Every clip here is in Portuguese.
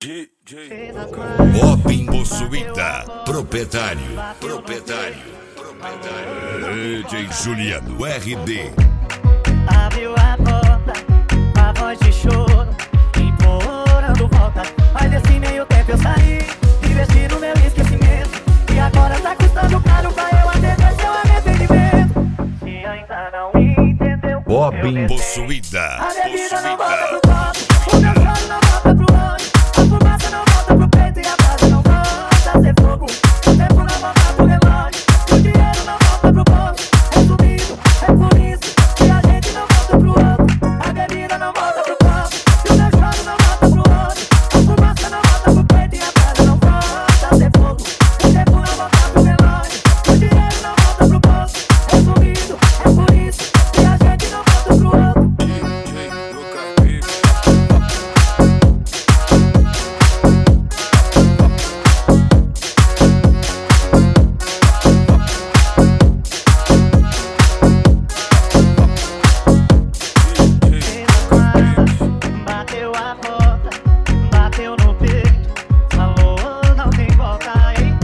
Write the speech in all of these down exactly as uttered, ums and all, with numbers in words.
Bob Possuída, proprietário, proprietário, proprietário. D J Juliano R D. Abriu a porta, a voz de choro, implorando volta. Mas nesse meio tempo eu saí, investi no meu esquecimento. E agora tá custando caro pra eu atender seu arrependimento. Se ainda não entendeu, Bob eu Possuída, a bebida não volta pro Possuída. copo, o meu choro não volta pro olho, a fumaça não volta pro peito e a brasa não volta a ser fogo. O tempo não volta pro relógio, o dinheiro não volta pro bolso. Resumindo, é por isso que a gente não volta pro outro. A bebida não volta pro copo, e o meu choro não volta pro olho, a fumaça não volta pro peito e a brasa não volta a ser fogo. O tempo não volta pro relógio, o dinheiro não volta pro bolso. Resumindo, é por isso que a gente não volta pro outro. Bateu a porta, bateu no peito, falou não tem volta aí.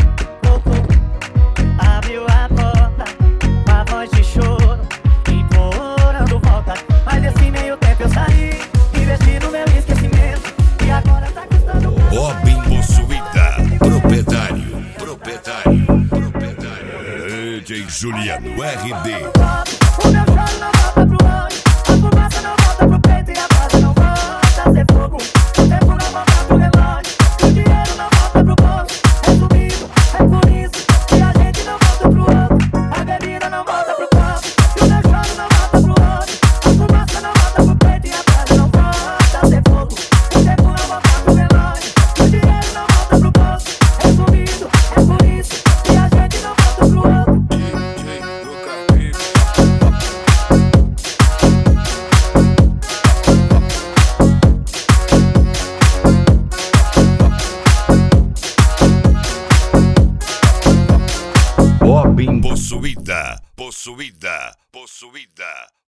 Abriu a porta, com a voz de choro, implorando volta. Mas nesse meio tempo eu saí, investi no meu esquecimento. E agora tá custando caro. Bob Possuída, proprietário, proprietário, proprietário. D J Juliano R D. O meu choro não volta pro olho, a fumaça não volta pro peito e a brasa não volta a ser fogo. O tempo não volta pro relógio, o dinheiro não volta pro bolso. Resumindo, é por isso que a gente não volta pro outro. A bebida não volta pro copo, e o meu choro não volta pro olho, a fumaça não volta pro peito e a brasa não volta a ser fogo. O tempo não volta pro relógio, o dinheiro não volta pro bolso. Resumindo, é por isso que a gente não volta pro outro. Bob Possuída, Possuída, Possuída.